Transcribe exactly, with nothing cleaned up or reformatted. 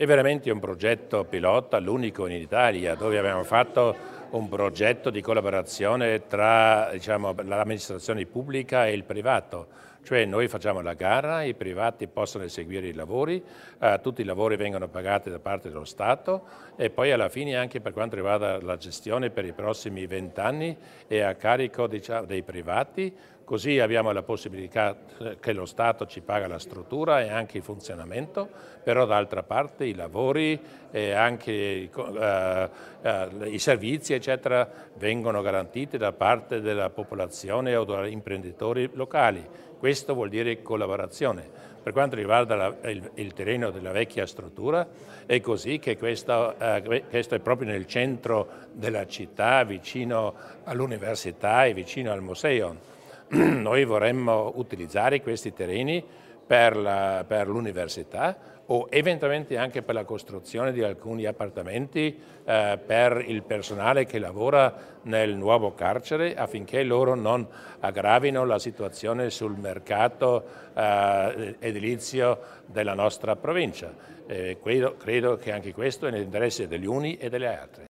È veramente un progetto pilota, l'unico in Italia, dove abbiamo fatto un progetto di collaborazione tra diciamo, l'amministrazione pubblica e il privato. Cioè noi facciamo la gara, i privati possono eseguire i lavori, eh, tutti i lavori vengono pagati da parte dello Stato e poi alla fine anche per quanto riguarda la gestione per i prossimi vent'anni è a carico diciamo, dei privati. Così abbiamo la possibilità che lo Stato ci paga la struttura e anche il funzionamento, però d'altra parte i lavori e anche eh, eh, i servizi eccetera vengono garantiti da parte della popolazione o dagli imprenditori locali. Questo vuol dire collaborazione. Per quanto riguarda la, il, il terreno della vecchia struttura è così che questo, eh, questo è proprio nel centro della città, vicino all'università e vicino al museo. Noi vorremmo utilizzare questi terreni per l'università o eventualmente anche per la costruzione di alcuni appartamenti eh, per il personale che lavora nel nuovo carcere affinché loro non aggravino la situazione sul mercato eh, edilizio della nostra provincia. Eh, credo, credo che anche questo è nell'interesse degli uni e delle altre.